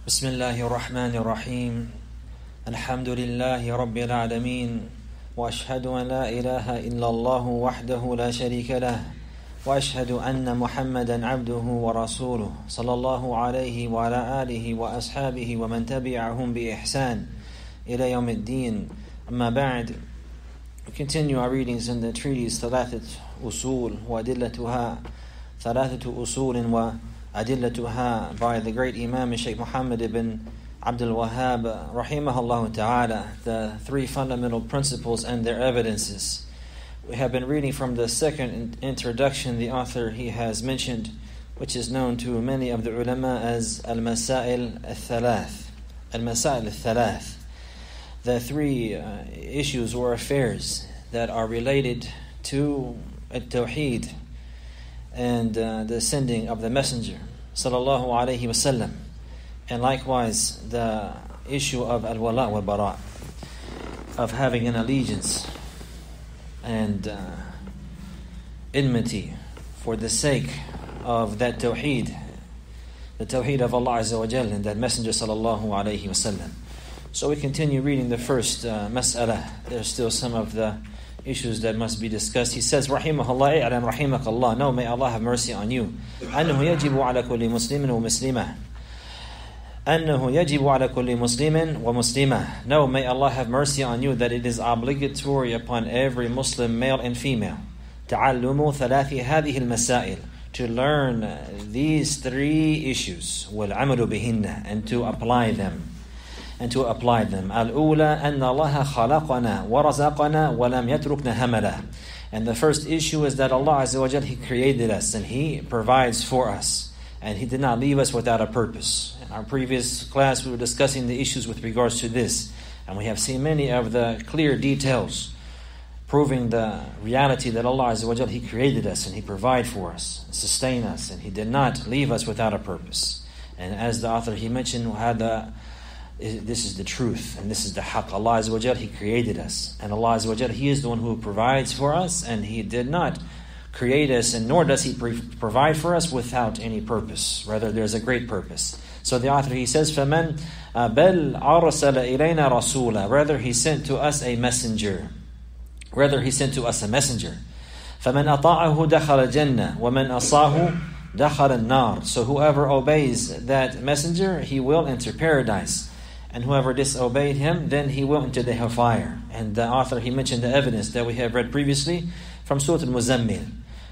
بسم الله الرحمن الرحيم الحمد لله رب العالمين وأشهد أن لا إله إلا الله وحده لا شريك له وأشهد أن محمدا عبده ورسوله صلى الله عليه وعلى آله وأصحابه ومن تبعهم بإحسان إلى يوم الدين. أما بعد, we continue our readings in the treatise ثلاثة أصول وأدلتها ثلاثة أصول وأدلتها by the great Imam Shaykh Muhammad ibn Abdul Wahhab rahimahullah ta'ala, the three fundamental principles and their evidences. We have been reading from the second introduction the author he has mentioned, which is known to many of the ulama as Al-Masail Al-Thalath. Al-Masail Al-Thalath, the three issues or affairs that are related to At-Tawheed and the sending of the Messenger sallallahu alaihi wasallam, and likewise the issue of al-wala wal-bara, of having an allegiance and enmity for the sake of that tawheed, the tawheed of Allah Azza wa Jal and that Messenger sallallahu alaihi wasallam. So we continue reading the first mas'ala. There's still some of the issues that must be discussed. He says, Rahimahullah, i'lam rahimakallah, no, may Allah have mercy on you. أنه يجب على كل مسلم ومسلمة. أنه يجب على كل مسلم ومسلمة. No, may Allah have mercy on you that it is obligatory upon every Muslim, male and female, تعلم ثلاث هذه المسائل, to learn these three issues, والعمل بهن, and to apply them. الأولى أن الله خلقنا ورزقنا ولم يتركنا هملا. And the first issue is that Allah Azza wa Jal, He created us and He provides for us, and He did not leave us without a purpose. In our previous class we were discussing the issues with regards to this, and we have seen many of the clear details proving the reality that Allah Azza wa Jal, He created us and He provided for us, sustained us, and He did not leave us without a purpose. And as the author he mentioned, this is the truth, and this is the haqq. Allah Azza wa Jal, He created us, and Allah Azza wa Jal, He is the one who provides for us, and He did not create us, and nor does He provide for us without any purpose. Rather, there's a great purpose. So the author, he says, فَمَنْ بَلْ أَرْسَلَ إِلَيْنَا رَسُولًا. Rather, He sent to us a messenger. فَمَنْ أَطَاعَهُ دَخَلَ الْجَنَّةِ وَمَنْ أَصَاهُ دَخَلَ النَّارِ. So whoever obeys that messenger, he will enter paradise. And whoever disobeyed him, then he will enter the hellfire. And the author, he mentioned the evidence that we have read previously from Surah Al-Muzammil.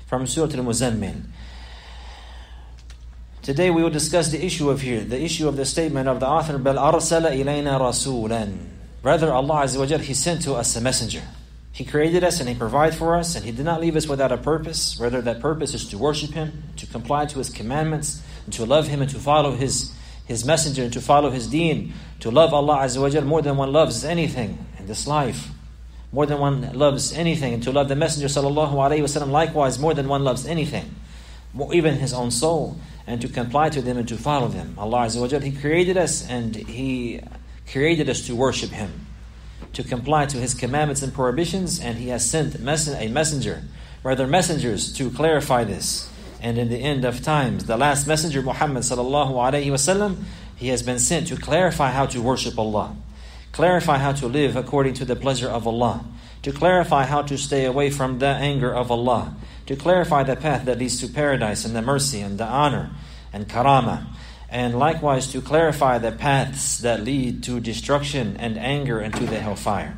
Today we will discuss the issue of the statement of the author, بَلْ أَرْسَلَ إِلَيْنَا رَسُولًا. Rather, Allah Azza wa Jal, He sent to us a messenger. He created us and He provided for us, and He did not leave us without a purpose. Rather, that purpose is to worship Him, to comply to His commandments, and to love Him and to follow His messenger, and to follow His deen, to love Allah Azza wa Jal more than one loves anything in this life, more than one loves anything, and to love the Messenger sallallahu alaihi wasallam likewise more than one loves anything, even his own soul, and to comply to them and to follow them. Allah Azza wa Jal, He created us, and He created us to worship Him, to comply to His commandments and prohibitions, and He has sent a messenger, rather messengers, to clarify this. And in the end of times, the last messenger, Muhammad sallallahu alaihi wasallam, he has been sent to clarify how to worship Allah, clarify how to live according to the pleasure of Allah, to clarify how to stay away from the anger of Allah, to clarify the path that leads to paradise and the mercy and the honor and karama, and likewise to clarify the paths that lead to destruction and anger and to the hellfire.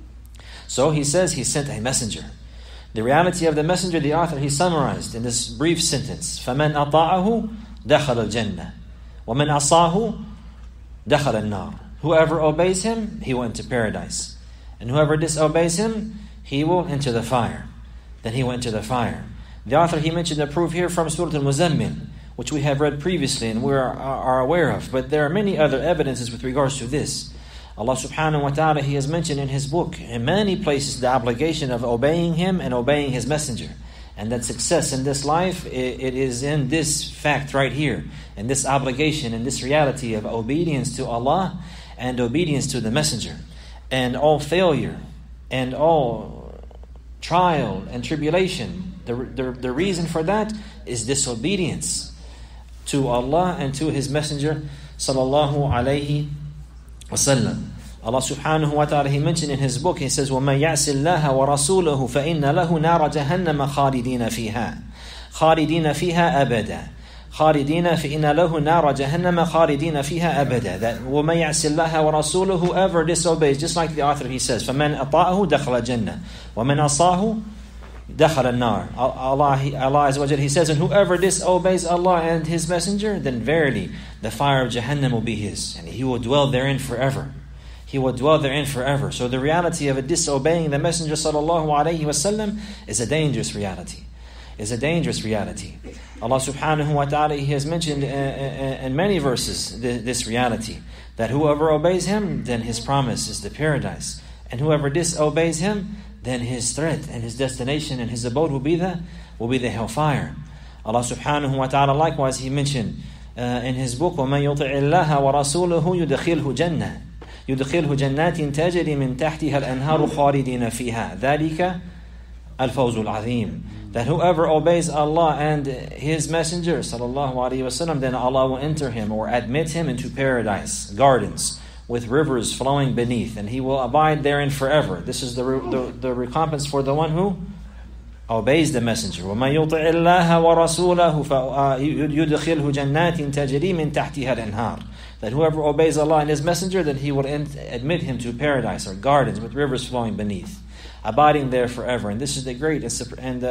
So he says He sent a messenger. The reality of the messenger, the author, he summarized in this brief sentence: فَمَنْ أَطَاعَهُ دَخَلَ الْجَنَّةِ وَمَنْ أَصَاهُ دَخَلَ النَّارِ. Whoever obeys him, he will enter paradise. And whoever disobeys him, he will enter the fire. Then he will enter the fire. The author, he mentioned a proof here from Surah Al-Muzammil, which we have read previously and we are aware of. But there are many other evidences with regards to this. Allah subhanahu wa ta'ala, He has mentioned in His book in many places the obligation of obeying Him and obeying His messenger. And that success in this life, it is in this fact right here, in this obligation, in this reality of obedience to Allah and obedience to the messenger. And all failure and all trial and tribulation, the reason for that is disobedience to Allah and to His messenger sallallahu alayhi wasallam. Allah subhanahu wa ta'ala, He mentioned in His book, He says, وَمَنْ يَعْسِ اللَّهَ وَرَسُولَهُ فَإِنَّ لَهُ نَارَ جَهَنَّمَ خَالِدِينَ فِيهَا أَبَدًا خالدين فإن له نار جهنم خالدين فيها أبدا. That وَمَنْ يَعْسِ اللَّهَ وَرَسُولَهُ, whoever disobeys, just like the author, he says, فَمَنْ أَطَاعَهُ دَخَلَ الْجَنَّةِ وَمَنْ أَصَاهُ دَخَلَ النَّارِ. Allah Azza wa Jalla, He says, and whoever disobeys Allah and His Messenger, then verily the fire of Jahannam will be his, and he will dwell therein forever. He will dwell therein forever. So the reality of disobeying the Messenger sallallahu alaihi wasallam is a dangerous reality. Is a dangerous reality. Allah subhanahu wa ta'ala, He has mentioned in many verses this reality, that whoever obeys Him, then his promise is the paradise, and whoever disobeys Him, then his threat and his destination and his abode will be the hellfire. Allah subhanahu wa ta'ala likewise, He mentioned in His book, وَمَنْ يُطِعِ اللَّهَ وَرَسُولَهُ يُدْخِلْهُ جَنَّاتٍ تَجْرِي مِنْ تَحْتِهَا الْأَنْهَارُ خَالِدِينَ فِيهَا ذَلِكَ الْفَوْزُ الْعَظِيمُ. That whoever obeys Allah and His Messenger sallallahu alaihi wasallam, then Allah will enter him or admit him into paradise, gardens with rivers flowing beneath, and he will abide therein forever. This is the recompense for the one who obeys the Messenger. وَمَنْ يُطِعِ اللَّهَ وَرَسُولَهُ يُدْخِلْهُ جَنَّاتٍ تَجْرِي مِنْ تَحْتِهَا الْأَنْهَارُ. That whoever obeys Allah and His Messenger, then He will admit him to paradise or gardens with rivers flowing beneath, abiding there forever. And this is the great and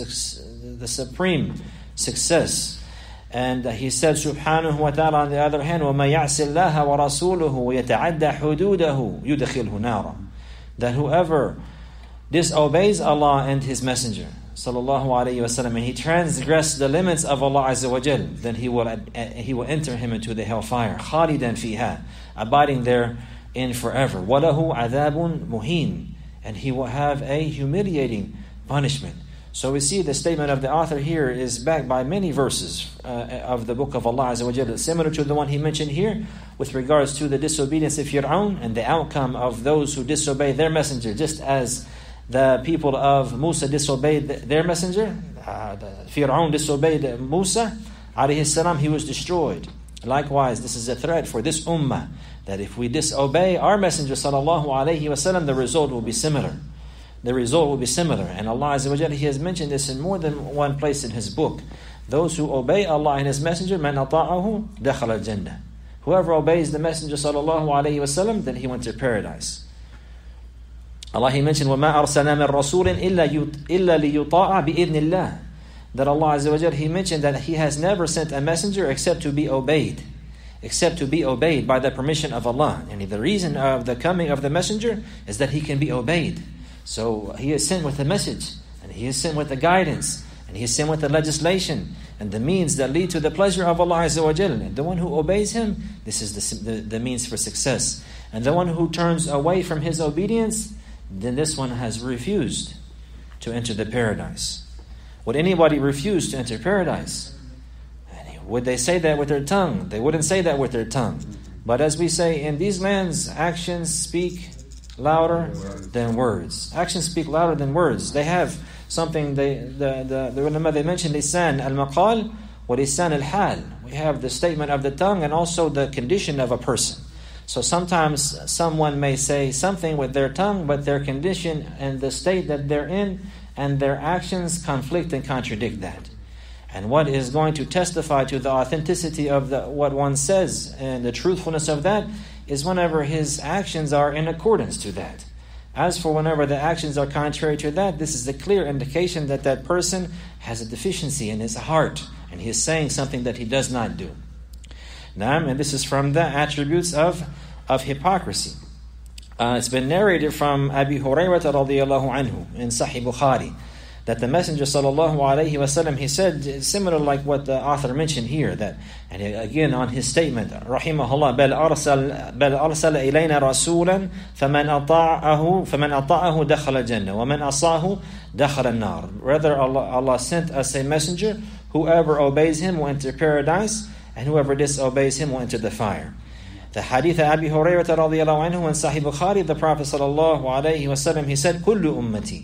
the supreme success. And He said subhanahu wa ta'ala on the other hand, وَمَنْ يَعْسِ اللَّهَ وَرَسُولُهُ وَيَتَعَدَّ حُدُودَهُ يُدْخِلْهُ نَارًا. That whoever disobeys Allah and His Messenger sallallahu alayhi wasallam, and he transgressed the limits of Allah Azza wa Jal, then He will enter him into the hellfire, خَالِدًا فِيهَا, abiding there in forever. وَلَهُ عَذَابٌ مُهِينٌ, and he will have a humiliating punishment. So we see the statement of the author here is backed by many verses of the book of Allah Azza wa Jalla, similar to the one he mentioned here with regards to the disobedience of Fir'aun and the outcome of those who disobey their messenger, just as the people of Musa disobeyed their messenger. Fir'aun disobeyed Musa alayhi salam, he was destroyed. Likewise, this is a threat for this ummah, that if we disobey our Messenger sallallahu alayhi wasallam, the result will be similar. The result will be similar. And Allah Azza wa Jalla, He has mentioned this in more than one place in His book. Those who obey Allah and His Messenger, مَنْ أَطَاعَهُ دَخَلَ الْجَنَّةِ. Whoever obeys the Messenger sallallahu alayhi wasallam, then he went to paradise. Allah, He mentioned, وَمَا أَرْسَلْنَا مِنْ رَسُولٍ إِلَّا لِيُطَاعَ بِإِذْنِ اللَّهِ. That Allah Azza wa Jalla, He mentioned that He has never sent a messenger except to be obeyed. Except to be obeyed by the permission of Allah. And the reason of the coming of the messenger is that he can be obeyed. So he is sent with a message, and he is sent with the guidance, and he is sent with the legislation and the means that lead to the pleasure of Allah Azza wa Jalla. And the one who obeys Him, this is the means for success. And the one who turns away from his obedience, then this one has refused to enter the paradise. Would anybody refuse to enter paradise? Would they say that with their tongue? They wouldn't say that with their tongue. But as we say, in these lands, actions speak louder than words. Actions speak louder than words. They have something, the ulama, they mentioned lisan al-maqal wa lisan al-hal. We have the statement of the tongue and also the condition of a person. So sometimes someone may say something with their tongue, but their condition and the state that they're in and their actions conflict and contradict that. And what is going to testify to the authenticity of what one says and the truthfulness of that is whenever his actions are in accordance to that. As for whenever the actions are contrary to that, this is a clear indication that that person has a deficiency in his heart and he is saying something that he does not do. And this is from the attributes of hypocrisy. It's been narrated from Abi Hurairah radiyallahu anhu in Sahih Bukhari that the Messenger sallallahu alaihi wasallam, he said, similar like what the author mentioned here, that, and again on his statement, rahimahullah, بل أرسل إلينا رسولا فمن أطاعه دخل الجنة ومن أصاه دخل النار. Rather, Allah sent us a messenger, whoever obeys him will enter paradise, and whoever disobeys him will enter the fire. The hadith of Abi Hurairah radiyallahu anhu in Sahih Bukhari, the Prophet sallallahu alaihi wasallam, he said, كل أمتي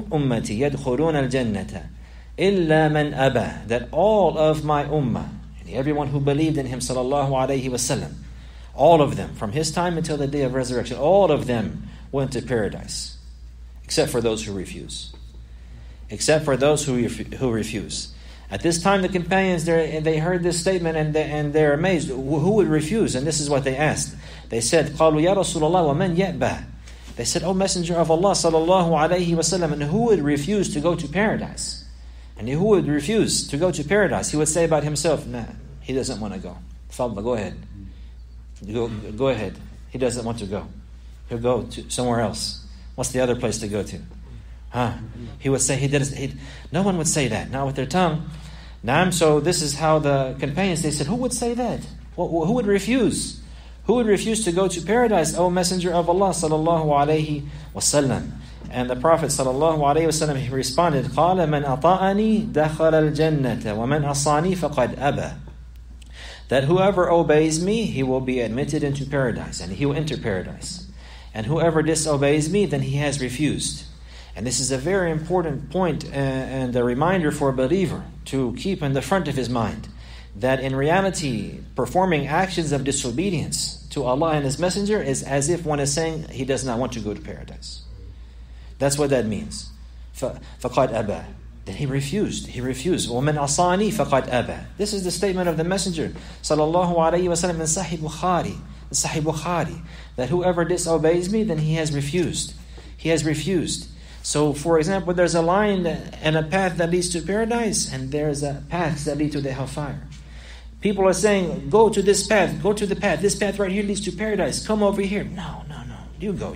يدخلون الجنة إلا من أبى. That all of my ummah, and everyone who believed in him sallallahu alayhi wasallam, all of them, from his time until the day of resurrection, all of them went to paradise, except for those who refuse. Except for those who refuse. At this time, the companions, they heard this statement and they're amazed. Who would refuse? And this is what they asked. They said, قَالُوا يَا رَسُولَ اللَّهِ وَمَنْ يَأْبَى. They said, O Messenger of Allah sallallahu alayhi wasallam, and who would refuse to go to paradise? And who would refuse to go to paradise? He would say about himself, nah, he doesn't want to go. Fadla, go ahead. Go ahead. He doesn't want to go. He'll go to somewhere else. What's the other place to go to? He would say no one would say that, not with their tongue. Naam, so this is how the companions, they said, who would say that? Who would refuse? Who would refuse to go to paradise, O Messenger of Allah sallallahu alayhi wasallam? And the Prophet sallallahu alayhi wasallam, he responded, قَالَ مَنْ أَطَاءَنِي دَخَلَ الْجَنَّةَ وَمَنْ أَصَانِي فَقَدْ أَبَى. That whoever obeys me, he will be admitted into paradise, and he will enter paradise. And whoever disobeys me, then he has refused. And this is a very important point and a reminder for a believer to keep in the front of his mind, that in reality, performing actions of disobedience to Allah and His Messenger is as if one is saying he does not want to go to paradise. That's what that means. فَقَدْ أَبَى. Then he refused. وَمَنْ أَصَانِي فَقَدْ أَبَى. This is the statement of the Messenger sallallahu alayhi wa sallam in Sahih Bukhari, that whoever disobeys me, then he has refused. He has refused. So, for example, there's a line and a path that leads to paradise, and there's a path that leads to the hellfire. People are saying, go to this path, go to the path. This path right here leads to paradise. Come over here. No. You go.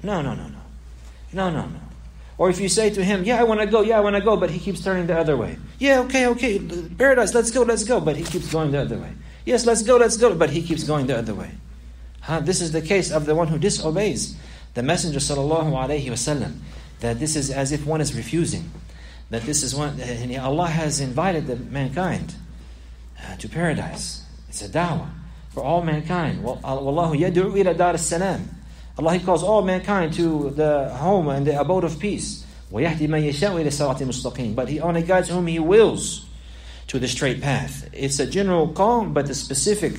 No. Or if you say to him, I want to go, but he keeps turning the other way. Okay, paradise, let's go, but he keeps going the other way. Yes, let's go, but he keeps going the other way. This is the case of the one who disobeys the Messenger sallallahu alayhi wasallam. That this is as if one is refusing. That this is one, Allah has invited the mankind to paradise. It's a da'wah for all mankind. Wallahu yad'u ila dar as-salam. Allah, He calls all mankind to the home and the abode of peace. وَيَهْدِي مَنْ يَشَاءُ إِلَى صِرَاطٍ مُسْتَقِيمٍ. But He only guides whom He wills to the straight path. It's a general call, but the specific,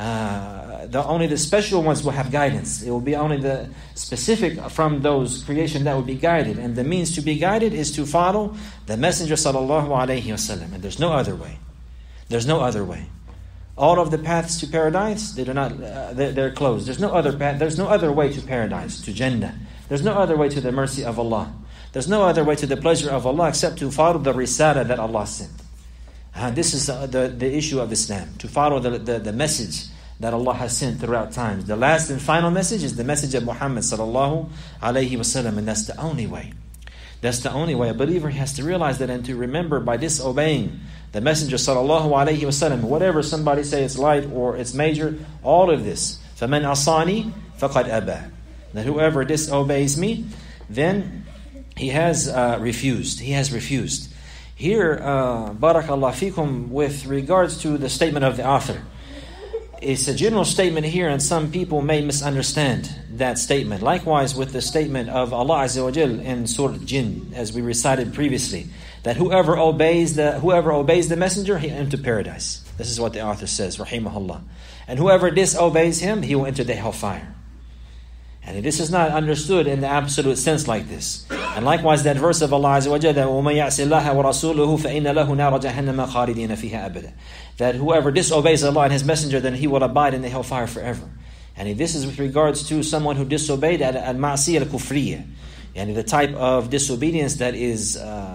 only the special ones will have guidance. It will be only the specific from those creation that will be guided. And the means to be guided is to follow the Messenger sallallahu alayhi wasallam. And there's no other way. There's no other way. All of the paths to paradise, they're closed. There's no other path. There's no other way to paradise, to Jannah. There's no other way to the mercy of Allah. There's no other way to the pleasure of Allah except to follow the risala that Allah sent. This is the issue of Islam, to follow the message that Allah has sent throughout times. The last and final message is the message of Muhammad sallallahu alayhi wasallam, and that's the only way. That's the only way. A believer has to realize that and to remember, by disobeying the Messenger sallallahu alayhi wasallam, whatever somebody say it's light or it's major, all of this. فَمَنْ أَصَانِي فَقَدْ أَبَى. That whoever disobeys me, then he has refused. He has refused. Here, barakallah fikum, with regards to the statement of the author, it's a general statement here, and some people may misunderstand that statement. Likewise with the statement of Allah Azza wa Jal in Surah Jinn, as we recited previously, that whoever obeys the Messenger, he enter paradise. This is what the author says, rahimahullah. And whoever disobeys him, he will enter the hellfire. And this is not understood in the absolute sense like this. And likewise that verse of Allah Azza wa Jalla, وَمَن يَعْصِ اللَّهَ وَرَسُولُهُ فَإِنَّ لَهُ نَارَ جَهَنَّمَ خَالِدِينَ فِيهَا أَبَدًا. That whoever disobeys Allah and His Messenger, then he will abide in the hellfire forever. And this is with regards to someone who disobeyed al-ma'siyah al-kufriyah, and the type of disobedience that is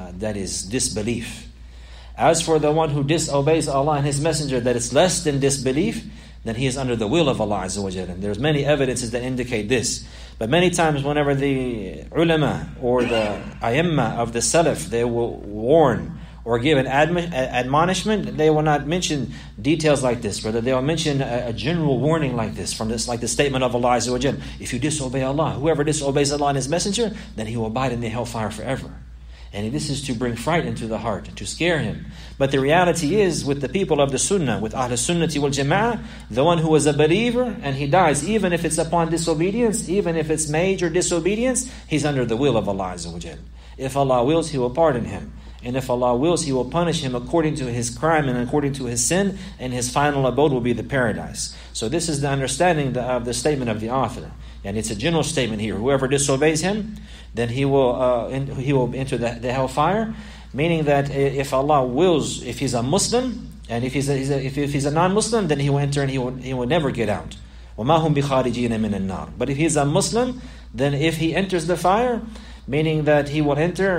disbelief. As for the one who disobeys Allah and His Messenger, that it's less than disbelief, then he is under the will of Allah Azza wa Jalla. And there's many evidences that indicate this. But many times whenever the ulama or the ayyamma of the salaf, they will warn or give an admonishment, they will not mention details like this. Rather, they will mention a general warning like this, from this, like the statement of Allah Azza wa Jalla: if you disobey Allah, whoever disobeys Allah and His Messenger, then he will abide in the hellfire forever. And this is to bring fright into the heart, to scare him. But the reality is, with the people of the Sunnah, with Ahl Sunnati wal Jama'ah, the one who is a believer and he dies, even if it's upon disobedience, even if it's major disobedience, he's under the will of Allah Azza wa Jal. If Allah wills, He will pardon him. And if Allah wills, He will punish him according to his crime and according to his sin, and his final abode will be the paradise. So this is the understanding of the statement of the author. And it's a general statement here. Whoever disobeys him, then he will enter the hellfire. Meaning that if Allah wills, if he's a Muslim, and if he's a non-Muslim, then he will enter and he will never get out. وَمَا هُمْ بِخَارِجِينَ مِنَ النَّارِ. But if he's a Muslim, then if he enters the fire, meaning that he will enter,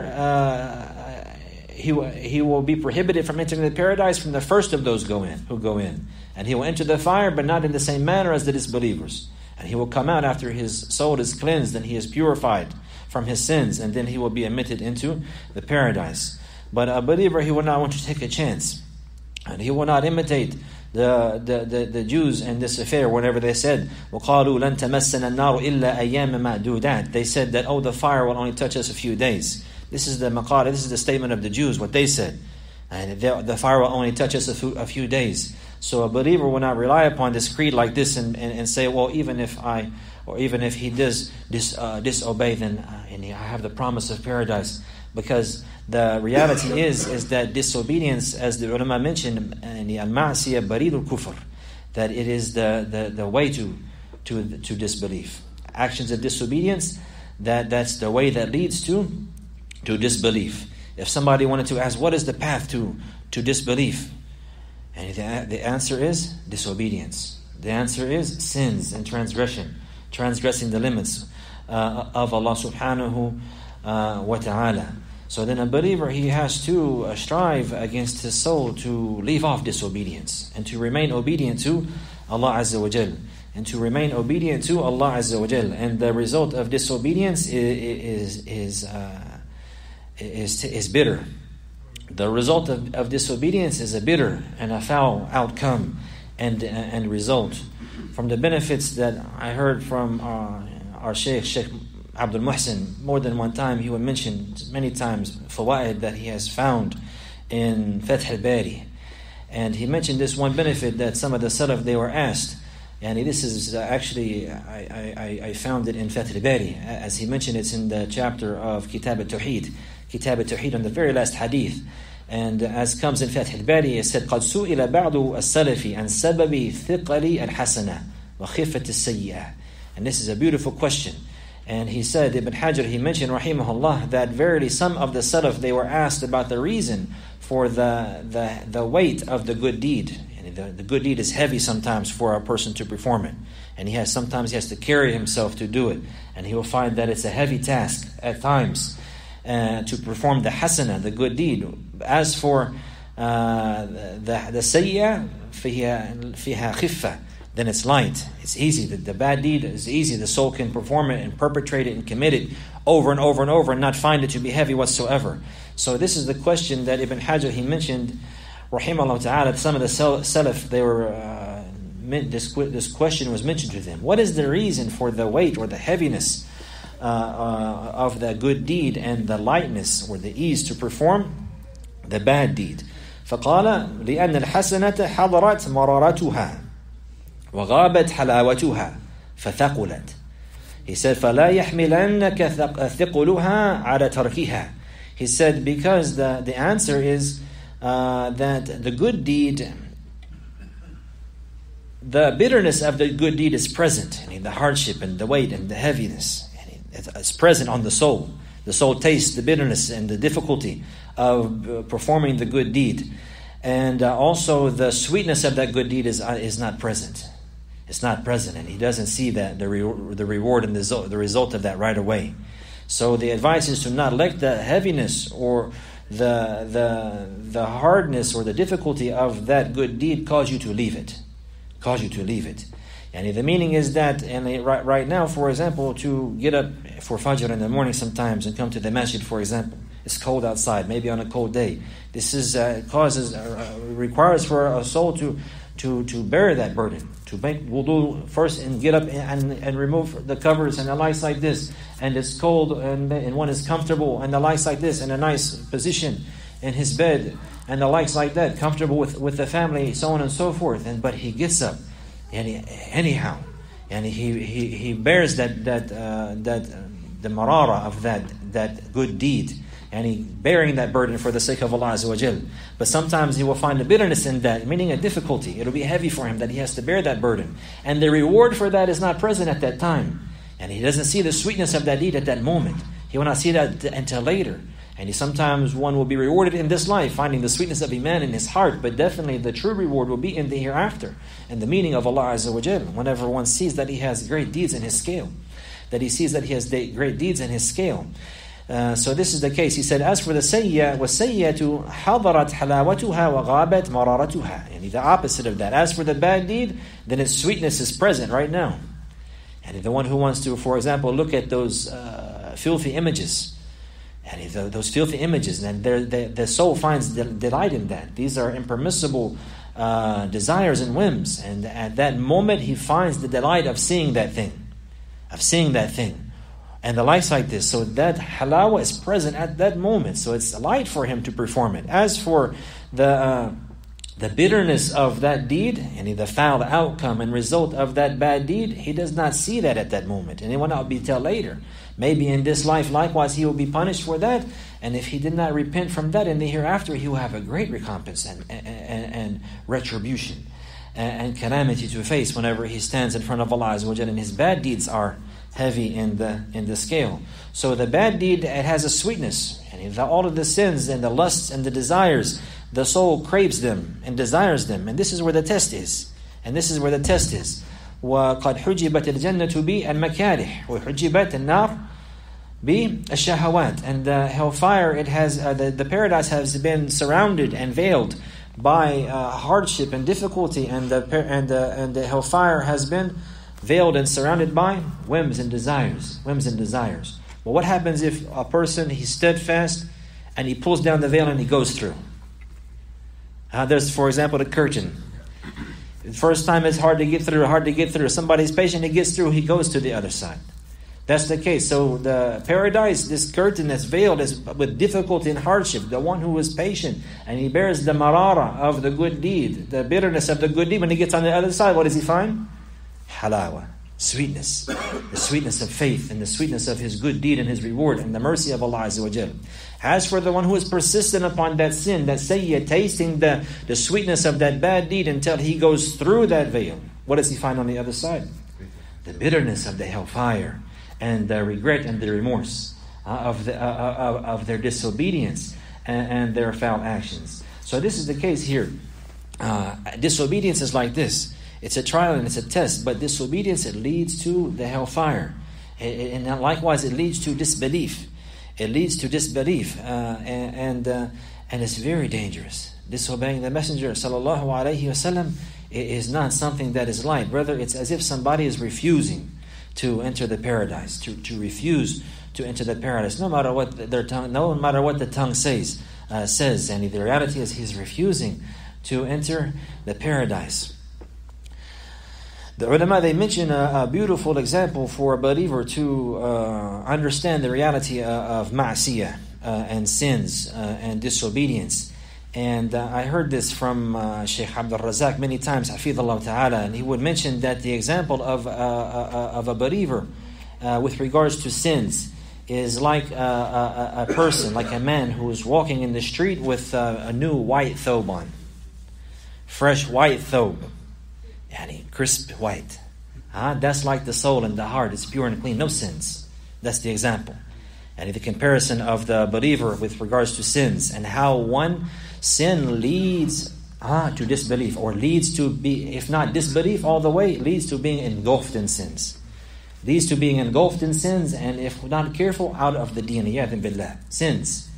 he will be prohibited from entering the paradise from the first of those who go in. And he will enter the fire, but not in the same manner as the disbelievers. And he will come out after his soul is cleansed and he is purified from his sins, and then he will be admitted into the paradise. But a believer, he will not want to take a chance. And he will not imitate the Jews in this affair whenever they said, وَقَالُوا لَن تَمَسَّنَا النَّارُ إِلَّا أَيَّامًا مَعْدُودَاتٍ. They said that, the fire will only touch us a few days. This is the statement of the Jews, what they said. And the fire will only touch us a few days. So a believer will not rely upon this creed like this and say, well, even if he does disobey, then I have the promise of paradise. Because the reality is that disobedience, as the ulama mentioned, al-ma'siyah baridul kufr, that it is the way to disbelief. Actions of disobedience, that's the way that leads to disbelief. If somebody wanted to ask, what is the path to disbelief? And the answer is disobedience. The answer is sins and transgressing the limits of Allah subhanahu wa ta'ala. So then a believer, he has to strive against his soul to leave off disobedience and to remain obedient to Allah Azza wa Jal. And to remain obedient to Allah Azza wa Jal. And the result of disobedience is bitter. The result of disobedience is a bitter and a foul outcome and result. From the benefits that I heard from our Sheikh Abdul Muhsin, more than one time he would mention many times fawaid that he has found in Fath al-Bari. And he mentioned this one benefit that some of the Salaf, they were asked. And this is actually, I found it in Fath al-Bari. As he mentioned, it's in the chapter of Kitab al-Tawheed. Kitab al-Tawheed on the very last hadith. And as comes in Fath al-Bari, it said, قَدْ سُئِلَ بَعْضُ السَّلَفِ عَنْ سَبَبِ ثِقَلِ الْحَسَنَةِ وَخِفَّةِ السَّيِّئَةِ. And this is a beautiful question. And he said, Ibn Hajar, he mentioned, rahimahullah, that verily some of the Salaf, they were asked about the reason for the weight of the good deed. And the good deed is heavy sometimes for a person to perform it. And sometimes he has to carry himself to do it. And he will find that it's a heavy task at times to perform the hasana, the good deed. As for the sayyah, fiha khiffa, then it's light, it's easy. The bad deed is easy. The soul can perform it and perpetrate it and commit it over and over and over and not find it to be heavy whatsoever. So this is the question that Ibn Hajar, he mentioned, rahimahullah ta'ala, some of the Salaf, they were, this question was mentioned to them. What is the reason for the weight or the heaviness of the good deed and the lightness or the ease to perform the bad deed? فقال لأن الحسنة حضرت مرارتها وغابت حلاوتها فثقلت. He said فلا يحملنك ثقلها على تركها. He said because the answer is that the good deed, the bitterness of the good deed is present. I mean, the hardship and the weight and the heaviness, it's present on the soul. The soul tastes the bitterness and the difficulty of performing the good deed. And also the sweetness of that good deed is not present. It's not present, and he doesn't see that the reward and the result of that right away. So the advice is to not let the heaviness or the hardness or the difficulty of that good deed cause you to leave it. And the meaning is that, and right now, for example, to get up for Fajr in the morning sometimes and come to the masjid, for example, it's cold outside, maybe on a cold day. This is requires for a soul to bear that burden, to make wudu first and get up and remove the covers and the lights like this, and it's cold and one is comfortable and the lights like this, in a nice position in his bed and the lights like that, comfortable with the family, so on and so forth. But he gets up and he bears that the marara of that good deed, and he bearing that burden for the sake of Allah Azza wa Jal. But sometimes he will find a bitterness in that, meaning a difficulty. It'll be heavy for him that he has to bear that burden. And the reward for that is not present at that time. And he doesn't see the sweetness of that deed at that moment. He will not see that until later. And sometimes one will be rewarded in this life, finding the sweetness of Iman in his heart, but definitely the true reward will be in the hereafter. And the meaning of Allah Azza wa Jal, whenever one sees that he has great deeds in his scale, that he sees that he has great deeds in his scale. So this is the case. He said, as for the sayya, وَالسَّيَّةُ حَضَرَتْ حَلَاوَتُهَا وَغَابَتْ مَرَارَتُهَا. And the opposite of that. As for the bad deed, then its sweetness is present right now. And the one who wants to, for example, look at those filthy images, and those filthy images, and the soul finds delight in that. These are impermissible desires and whims. And at that moment, he finds the delight of seeing that thing. And the likes like this. So that halawa is present at that moment. So it's light for him to perform it. As for the bitterness of that deed, and the foul outcome and result of that bad deed, he does not see that at that moment. And it will not be till later. Maybe in this life, likewise, he will be punished for that. And if he did not repent from that in the hereafter, he will have a great recompense and retribution and calamity to face whenever he stands in front of Allah Azza wa Jalla, and his bad deeds are heavy in the scale. So the bad deed, it has a sweetness. And all of the sins and the lusts and the desires, the soul craves them and desires them. And this is where the test is. وَقَدْ حُجِبَتِ الْجَنَّةُ بِالْمَكَارِهِ وَحُجِبَتِ النَّارِ بِالشَّهَوَاتِ. And the hellfire, it has the paradise has been surrounded and veiled by hardship and difficulty, and the hellfire has been veiled and surrounded by whims and desires. Well, what happens if a person, he's steadfast and he pulls down the veil and he goes through? There's, for example, the curtain. The first time it's hard to get through. Somebody's patient, he gets through, he goes to the other side. That's the case. So the paradise, this curtain that's veiled, is with difficulty and hardship. The one who is patient and he bears the marara of the good deed, the bitterness of the good deed, when he gets on the other side, what does he find? Halawa, sweetness. The sweetness of faith and the sweetness of his good deed and his reward and the mercy of Allah Azza wa Jal. As for the one who is persistent upon that sin, that sayyah, tasting the sweetness of that bad deed until he goes through that veil, what does he find on the other side? The bitterness of the hellfire and the regret and the remorse of their disobedience and their foul actions. So this is the case here. Disobedience is like this. It's a trial and it's a test, but disobedience, it leads to the hellfire. And likewise, it leads to disbelief. And it's very dangerous. Disobeying the Messenger sallallahu alaihi wasallam is not something that is light. Rather, it's as if somebody is refusing to enter the paradise, to refuse to enter the paradise, no matter what the tongue says. And the reality is he's refusing to enter the paradise. The ulama, they mention a beautiful example for a believer to understand the reality of ma'siyah and sins and disobedience. And I heard this from Shaykh Abdul Razak many times, Hafidhullah Ta'ala, and he would mention that the example of a believer with regards to sins is like a person, like a man who is walking in the street with a new white thobe on. Fresh white thobe. Crisp white. That's like the soul and the heart. It's pure and clean, no sins. That's the example. And the comparison of the believer with regards to sins, and how one sin leads to disbelief, or leads to be, if not disbelief all the way, leads to being engulfed in sins. And if not careful, out of the deen. Billah. Sins.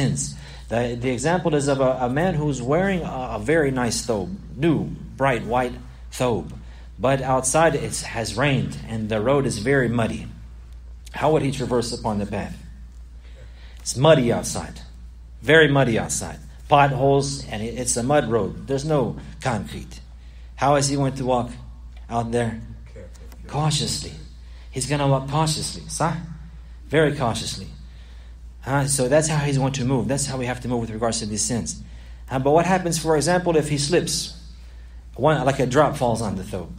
The example is of a man who's wearing a very nice thobe, new, bright white thobe, but outside it has rained and the road is very muddy. How would he traverse upon the path? It's muddy outside, very muddy outside, potholes, and it's a mud road. There's no concrete. How is he going to walk out there? Cautiously. He's going to walk cautiously, very cautiously. So that's how he's going to move. That's how we have to move with regards to these sins. But what happens, for example, if he slips? Like a drop falls on the thobe.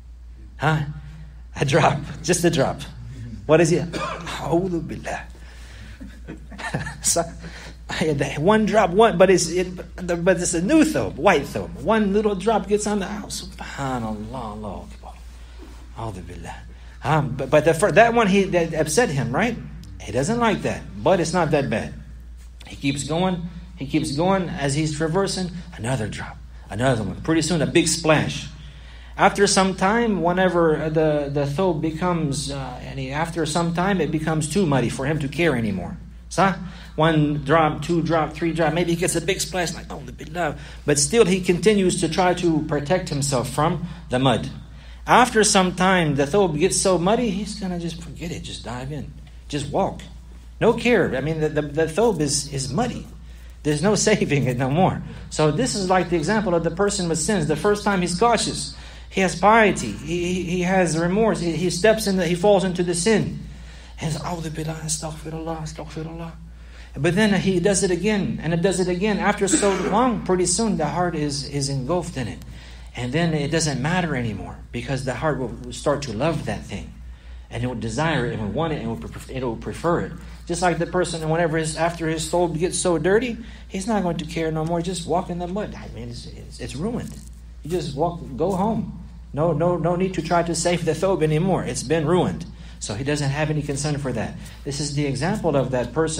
A drop. Just a drop. What is it? A'udhu billah. One drop, but it's a new thobe, white thobe. One little drop gets on the house. Subhanallah, Allah Akbar. A'udhu billah. But that one that upset him, right? He doesn't like that, but it's not that bad. He keeps going. As he's traversing, another drop, another one. Pretty soon, a big splash. After some time, whenever the thobe becomes, after some time, it becomes too muddy for him to carry anymore. So, one drop, two drop, three drop, maybe he gets a big splash, like, oh, but still he continues to try to protect himself from the mud. After some time, the thobe gets so muddy, he's going to just forget it, just dive in, just walk. No care. I mean, the thobe is muddy. There's no saving it no more. So this is like the example of the person with sins. The first time he's cautious. He has piety. He has remorse. He steps in. He falls into the sin. And he's, astaghfirullah. But then he does it again, and it does it again. After so long, pretty soon the heart is engulfed in it. And then it doesn't matter anymore, because the heart will start to love that thing. And it will desire it, and will want it, and it will prefer it. Just like the person, whenever after his soul gets so dirty, he's not going to care no more. Just walk in the mud. I mean, it's ruined. You just go home. No need to try to save the thobe anymore. It's been ruined. So he doesn't have any concern for that. This is the example of that person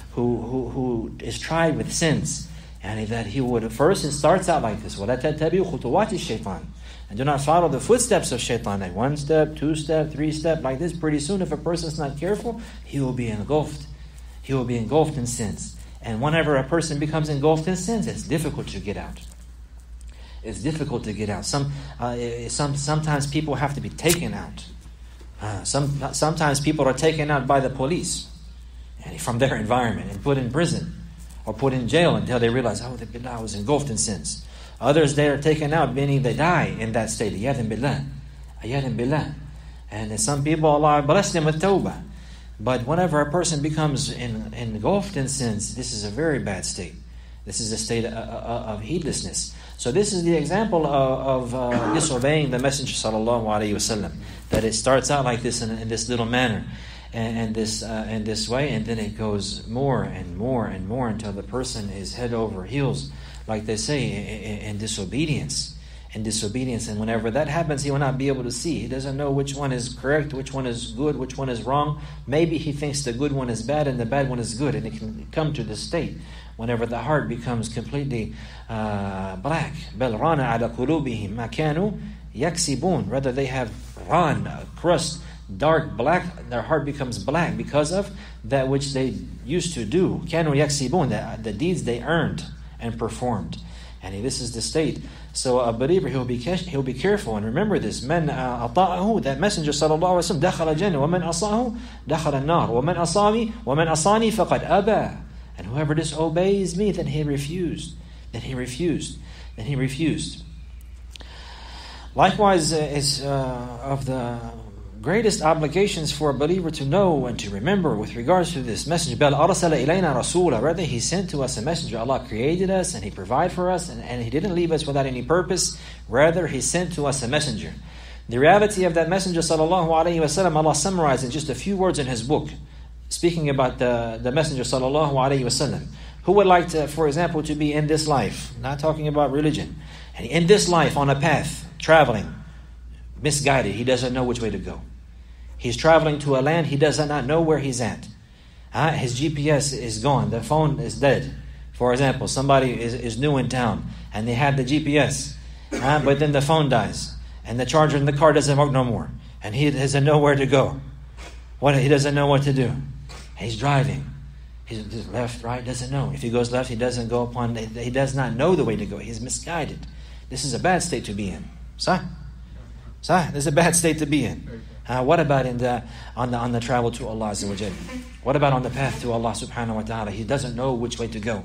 who is tried with sins, and that he would first. It starts out like this: وَلَا تَتَّبِعُوا خُطُوَاتِ الشَّيْطَانِ. And do not follow the footsteps of shaitan, like 1 step, 2 step, 3 step, like this. Pretty soon, if a person is not careful, he will be engulfed. He will be engulfed in sins. And whenever a person becomes engulfed in sins, it's difficult to get out. It's difficult to get out. Sometimes people have to be taken out. Sometimes people are taken out by the police and from their environment and put in prison or put in jail until they realize, oh, I was engulfed in sins. Others, they are taken out, meaning they die in that state. Ayadin billah. And some people, Allah bless them with tawbah. But whenever a person becomes engulfed in sins, this is a very bad state. This is a state of heedlessness. So this is the example of disobeying the Messenger sallallahu alaihi wasallam. That it starts out like this in this little manner, and this way, and then it goes more and more and more until the person is head over heels, like they say, in disobedience. And whenever that happens, he will not be able to see. He doesn't know which one is correct, which one is good, which one is wrong. Maybe he thinks the good one is bad and the bad one is good. And it can come to this state whenever the heart becomes completely black. بَلْ رَانَ عَلَى قُلُوبِهِمْ مَا كَانُوا يَكْسِبُونَ. Rather, they have crust, dark, black. Their heart becomes black because of that which they used to do. كَانُوا يَكْسِبُونَ, the deeds they earned and performed. And this is the state. So a believer, he'll be careful, and remember this: "Man ata'ahu," that Messenger sallallahu alaihi wasallam, dakhala jannah, wa man asahu dakhala an-nar, wa man asani faqad aba. And whoever disobeys me, then he refused. Likewise, is of the greatest obligations for a believer to know and to remember with regards to this messenger. بَلْ أَرْسَلَ إِلَيْنَا رَسُولًا. Rather, He sent to us a messenger. Allah created us and He provided for us, and He didn't leave us without any purpose. Rather, He sent to us a messenger. The reality of that messenger, sallallahu alaihi wasallam, Allah summarized in just a few words in His book, speaking about the messenger, sallallahu alaihi wasallam. Who would like to, for example, to be in this life, not talking about religion, and in this life on a path, traveling, misguided, he doesn't know which way to go. He's traveling to a land, he does not know where he's at. His GPS is gone, the phone is dead. For example, somebody is new in town and they have the GPS, but then the phone dies and the charger in the car doesn't work no more, and he doesn't know where to go. He doesn't know what to do. He's driving. He's left, right, doesn't know. If he goes left, he doesn't go upon, he does not know the way to go. He's misguided. This is a bad state to be in. This is a bad state to be in. What about on the travel to Allah Azza wa Jalla? What about on the path to Allah Subhanahu wa Ta'ala? He doesn't know which way to go.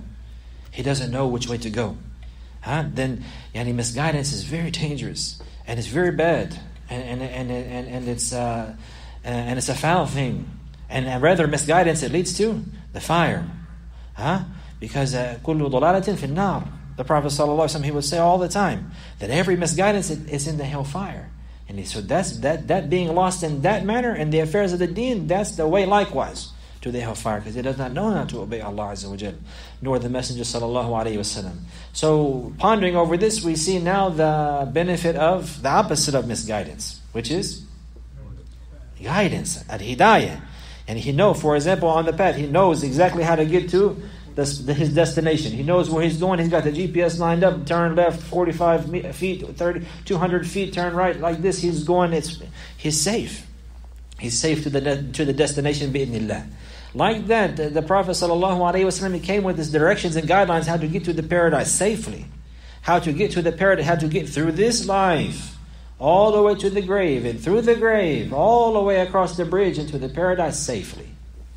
Then misguidance is very dangerous, and it's very bad, and it's a foul thing. And rather, misguidance, it leads to the fire. Because كُلُّ ضَلَالَةٍ فِي النَّارِ. The Prophet ﷺ, he would say all the time that every misguidance is in the hellfire. And so that being lost in that manner in the affairs of the deen, that's the way likewise to the hellfire, because he does not know how to obey Allah Azza wa Jal, nor the Messenger sallallahu alayhi wasallam. So pondering over this, we see now the benefit of the opposite of misguidance, which is guidance, al-hidayah. And he knows, for example, on the path, he knows exactly how to get to his destination. He knows where he's going. He's got the GPS lined up. Turn left 45 feet, 200 feet, turn right like this. He's going. He's safe. He's safe to the destination bi'idhnillah. Like that, the Prophet ﷺ, he came with his directions and guidelines how to get to the paradise safely. How to get to the paradise, how to get through this life, all the way to the grave, and through the grave, all the way across the bridge into the paradise safely.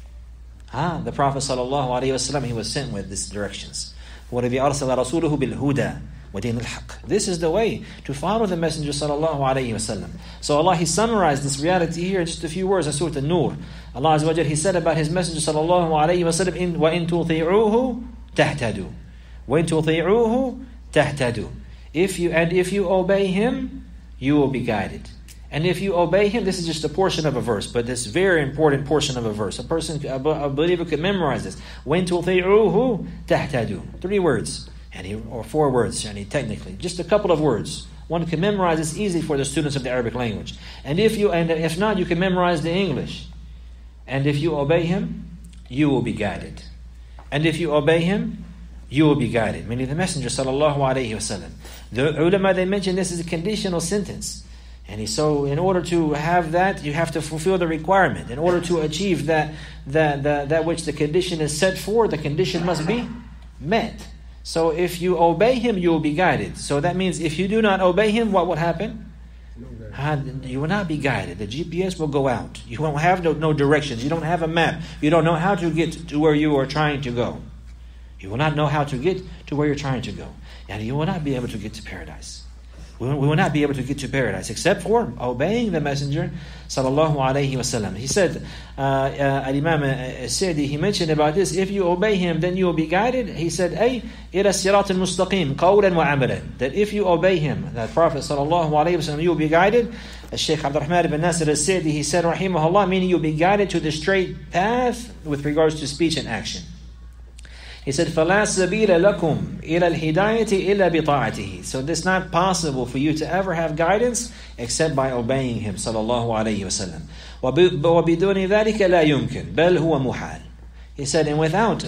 The Prophet ﷺ, he was sent with these directions. وَالَّذِي أَرْسَلَ رَسُولُهُ بِالْهُدَى وَدِينِ الْحَقِّ. This is the way to follow the Messenger ﷺ. So Allah, He summarized this reality here in just a few words in Surah An-Nur. Allah Azza wa Jal, He said about His Messenger ﷺ, وَإِن تُطِيعُوهُ تَهْتَدُوا. وَإِن تُطِيعُوهُ تَهْتَدُوا. If you obey Him, you will be guided. And if you obey Him, this is just a portion of a verse, but this very important portion of a verse. A believer could memorize this. وَإِن تُطِيعُوهُ تَهْتَدُوا. 3 words. Or 4 words, technically. Just a couple of words. One can memorize this easy for the students of the Arabic language. And if not, you can memorize the English. And if you obey Him, you will be guided. And if you obey Him, you will be guided. Meaning the Messenger sallallahu alayhi wasallam. The ulama, they mention this is a conditional sentence. And so in order to have that, you have to fulfill the requirement. In order to achieve that which the condition is set for, the condition must be met. So if you obey Him, you will be guided. So that means if you do not obey Him, what will happen? You will not be guided. The GPS will go out. You won't have no directions. You don't have a map. You don't know how to get to where you are trying to go. You will not know how to get to where you're trying to go. And you will not be able to get to paradise. We will not be able to get to paradise except for obeying the Messenger sallallahu alayhi wasallam. He said, Al-Imam As-Sa'di, he mentioned about this, if you obey him, then you will be guided. He said, إِلَى الصِّرَاطِ الْمُسْتَقِيمِ قَوْلًا وَعَمَلًا. That if you obey him, that Prophet sallallahu alayhi wasallam, you will be guided. Sheikh Abdurrahman ibn Nasir As-Sa'di, he said, rahimahullah, meaning you'll be guided to the straight path with regards to speech and action. He said, فَلَا سَبِيلَ لَكُمْ إِلَى الْهِدَايَةِ إِلَّا بِطَاعَتِهِ. So it's not possible for you to ever have guidance except by obeying Him sallallahu alayhi wasallam. وَبِدُونِ ذَلِكَ لَا يُمْكِنْ بَلْ هُوَ مُحَالٍ. He said, and without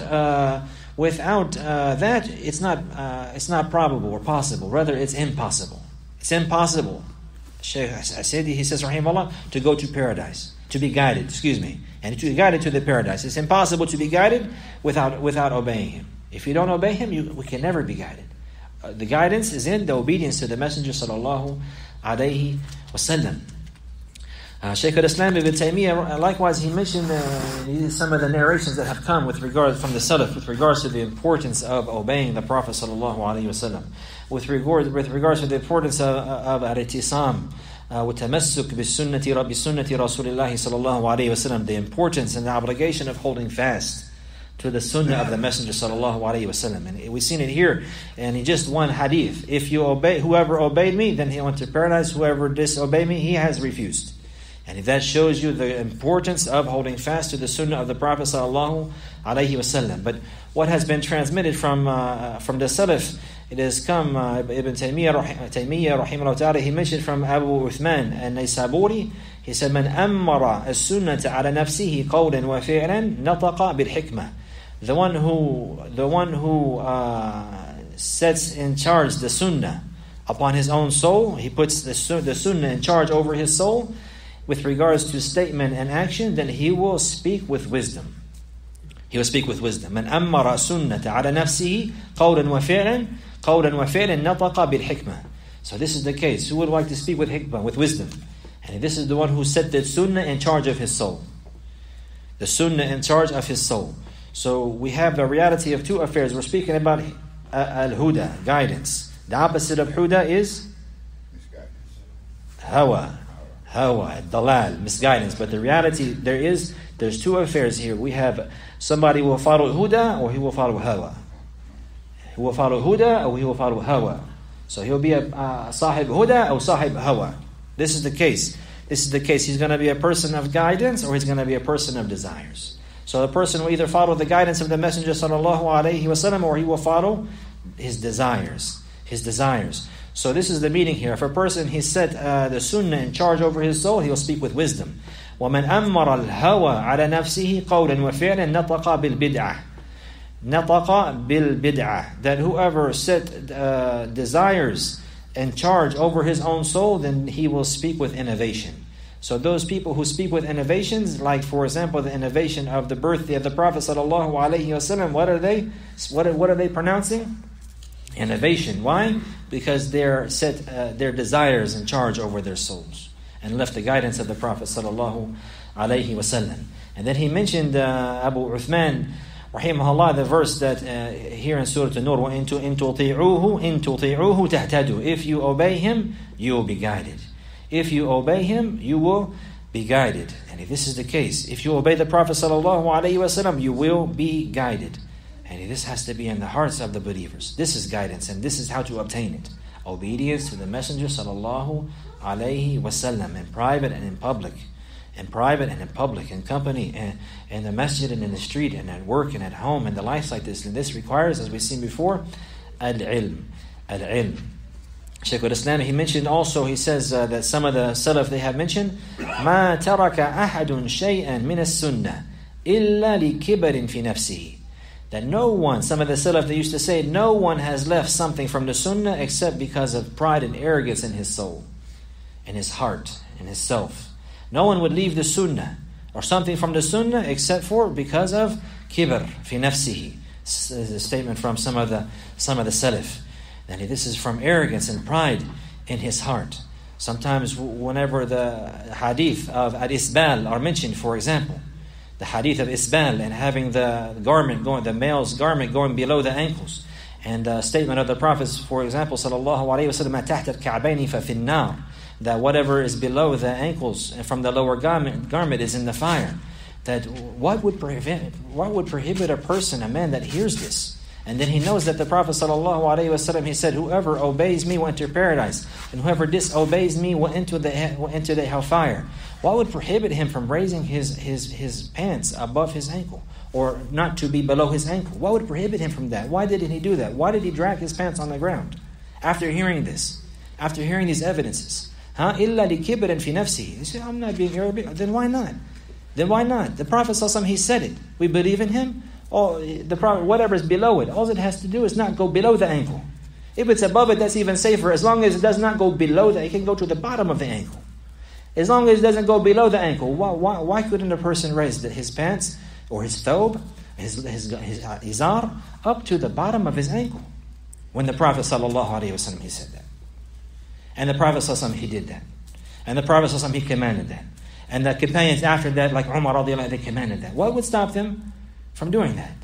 that, it's not probable or possible. Rather, it's impossible. It's impossible. Shaykh As-Sa'di, he says, rahimahullah, to go to paradise, to be guided, and to be guided to the paradise. It's impossible to be guided without obeying Him. If you don't obey Him, we can never be guided. The guidance is in the obedience to the Messenger sallallahu alayhi wasallam. Shaykh al-Islam ibn Taymiyyah, likewise, he mentioned some of the narrations that have come from the Salaf with regards to the importance of obeying the Prophet sallallahu alayhi wasallam, with regards to the importance of al-itisam, وَتَمَسُّكْ بِسُنَّةِ رَسُولِ اللَّهِ صَلَى اللَّهُ عَلَيْهِ وَسَلَّمْ, the importance and the obligation of holding fast to the sunnah of the Messenger sallallahu alayhi wasallam. And we've seen it here in just one hadith. Whoever obeyed me, then he went to paradise. Whoever disobeyed me, he has refused. And that shows you the importance of holding fast to the sunnah of the Prophet sallallahu alayhi wasallam. But what has been transmitted from the Salaf, it has come, Ibn Taymiyyah rahimahullah ta'ala, he mentioned from Abu Uthman al-Naysaburi, he said, Man ammara as-sunnata ala nafsihi qawlan wa fi'lan nataqa bil-hikmah. The one who sets in charge the sunnah upon his own soul, he puts the sunnah in charge over his soul with regards to statement and action, then he will speak with wisdom. He will speak with wisdom. Man ammara sunnata ala nafsihi qawlan wa fi'lan nataqa bil-hikmah. So this is the case. Who would like to speak with hikmah, with wisdom? And this is the one who set the sunnah in charge of his soul. The sunnah in charge of his soul. So we have the reality of 2 affairs. We're speaking about al-huda, guidance. The opposite of huda is hawa, dalal, misguidance. But the reality, there's 2 affairs here. We have somebody who will follow huda or he will follow hawa. He will follow huda or he will follow hawa. So he'll be a sahib huda or sahib hawa. This is the case. He's going to be a person of guidance or he's going to be a person of desires. So the person will either follow the guidance of the Messenger sallallahu alaihi wasallam, or he will follow his desires. His desires. So this is the meaning here. If a person, he set the sunnah in charge over his soul, he will speak with wisdom. وَمَنْ أَمَّرَ الْهَوَى عَلَى نَفْسِهِ قَوْلًا وَفِعْلًا نَطَقَ بِالْبِدْعَةِ نَطَقَ بِالْبِدْعَةِ. That whoever set desires in charge over his own soul, then he will speak with innovation. So those people who speak with innovations, like for example the innovation of the birthday of the Prophet sallallahu alaihi wasallam, what are they? What are they pronouncing? Innovation. Why? Because they're set their desires in charge over their souls and left the guidance of the Prophet sallallahu alaihi wasallam. And then he mentioned Abu Uthman rahimahullah, the verse that here in Surah An-Nur, وَإِن تُطِيعُوهُ تَهْتَدُوا. If you obey him, you will be guided. If you obey him, you will be guided. And if this is the case, if you obey the Prophet sallallahu alaihi wasallam, you will be guided. And this has to be in the hearts of the believers. This is guidance, and this is how to obtain it. Obedience to the Messenger sallallahu alaihi wasallam, in private and in public. In private and in public, in company, and in the masjid and in the street, and at work and at home, and the lives like this. And this requires, as we've seen before, al-ilm. Al-ilm. Shaykh al-Islam, he mentioned also, he says that some of the Salaf, they have mentioned, مَا تَرَكَ أَحَدٌ شَيْئًا مِنَ السُّنَّةِ إِلَّا لِكِبَرٍ فِي نَفْسِهِ. That no one, some of the Salaf, they used to say, no one has left something from the Sunnah except because of pride and arrogance in his soul, in his heart, in his self. No one would leave the Sunnah or something from the Sunnah except for because of kibr fi nafsihi. This is a statement from some of the Salaf. And this is from arrogance and pride in his heart. Sometimes whenever the hadith of al-isbal are mentioned, for example, the hadith of isbal and having the garment going, the male's garment going below the ankles, and the statement of the Prophet, for example, sallallahu alaihi wasallam, تحت الكعبين ففي النار, that whatever is below the ankles and from the lower garment is in the fire. That what would prohibit a person, a man that hears this, and then he knows that the Prophet ﷺ, he said, whoever obeys me will enter paradise, and whoever disobeys me will enter the hellfire. What would prohibit him from raising his pants above his ankle, or not to be below his ankle? What would prohibit him from that? Why didn't he do that? Why did he drag his pants on the ground after hearing this, after hearing these evidences? إِلَّا لِكِبْرٍ فِي نَفْسِهِ. He said, I'm not being arrogant. Then why not? Then why not? The Prophet ﷺ, he said it. We believe in him. The Prophet, whatever is below it, all it has to do is not go below the ankle. If it's above it, that's even safer. As long as it does not go below that, it can go to the bottom of the ankle. As long as it doesn't go below the ankle, why couldn't a person raise his pants or his thobe, his izar, up to the bottom of his ankle? When the Prophet ﷺ, he said that. And the Prophet ﷺ, he did that. And the Prophet ﷺ, he commanded that. And the companions after that, like Umar radiallahu anhu, they commanded that. What would stop them from doing that?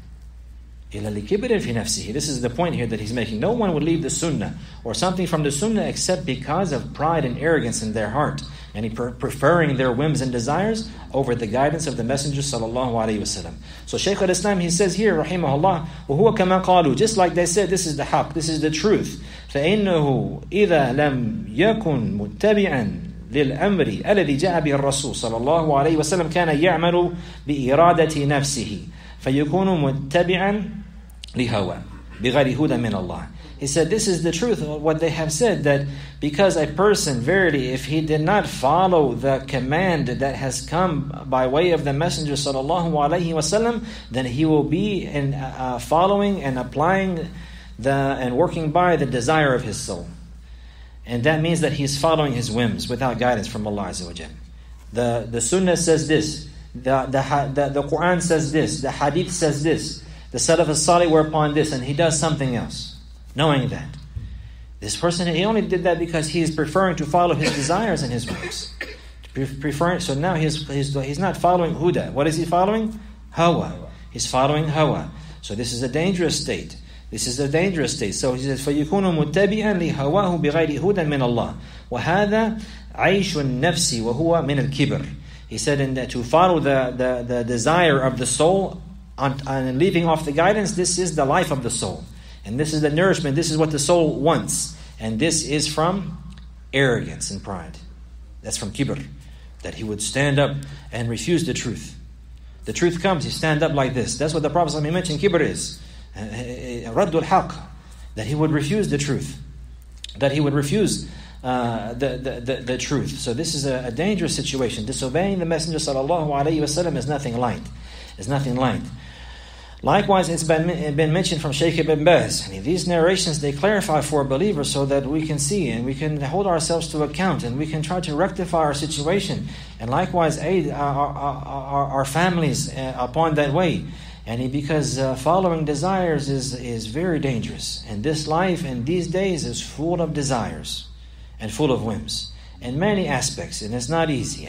This is the point here that he's making. No one would leave the Sunnah or something from the Sunnah except because of pride and arrogance in their heart, and preferring their whims and desires over the guidance of the Messenger sallallahu alaihi wasallam. So Shaykh al-Islam, he says here, rahimahullah, وَهُوَ كَمَا قَالُوا, just like they said, this is the haqq, this is the truth. فَإِنَّهُ إِذَا لَمْ يَكُنْ مُتَّبِعًا للأمر الذي جاء به الرسول صلى الله عليه وسلم كان يعمل بإرادة نفسه فيكون متبعا لهوى بغير هدى من الله. He said, this is the truth of what they have said, that because a person, verily, if he did not follow the command that has come by way of the Messenger sallallahu alaihi wasallam, then he will be following and applying and working by the desire of his soul. And that means that he's following his whims without guidance from Allah Azza wa Jal. The Sunnah says this, the Quran says this, the Hadith says this, the Salaf as-Salih were upon this, and he does something else, knowing that. This person, he only did that because he is preferring to follow his desires and his whims. So now he's not following Huda. What is he following? Hawa. He's following Hawa. So this is a dangerous state. This is a dangerous state. So he says, فَيُكُونُ مُتَّبِعًا لِهَوَاهُ بِغَيْرِ هُدًى مِنَ اللَّهِ وَهَذَا عَيْشُ النَّفْسِ وَهُوَ مِنَ الْكِبْرِ. He said, in that to follow the desire of the soul and leaving off the guidance, this is the life of the soul. And this is the nourishment, this is what the soul wants. And this is from arrogance and pride. That's from kibr. That he would stand up and refuse the truth. The truth comes, you stand up like this. That's what the Prophet mentioned kibr is. Raddul haq. That he would refuse the truth. That he would refuse the truth. So this is a dangerous situation. Disobeying the Messenger ﷺ is nothing light. It's nothing light. Likewise, it's been mentioned from Shaykh Ibn Baz. These narrations, they clarify for believers so that we can see and we can hold ourselves to account and we can try to rectify our situation and likewise aid our families upon that way. And because following desires is very dangerous. And this life in these days is full of desires and full of whims in many aspects, and it's not easy.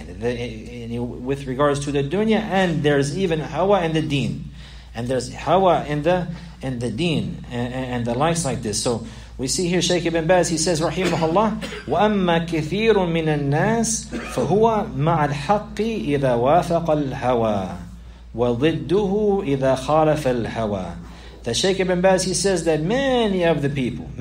And with regards to the dunya, and there's even hawa and the deen. And there's hawa in the deen and the likes like this. So we see here Shaykh Ibn Baz, he says, Rahimahullah, وَأَمَّا كَثِيرٌ مِّنَ النَّاسِ فَهُوَ مَعَ الْحَقِّ إِذَا وَافَقَ الْهَوَى وَضِدُّهُ إِذَا خَالَفَ الْهَوَى. The Shaykh Ibn Baz, he says that many of the people,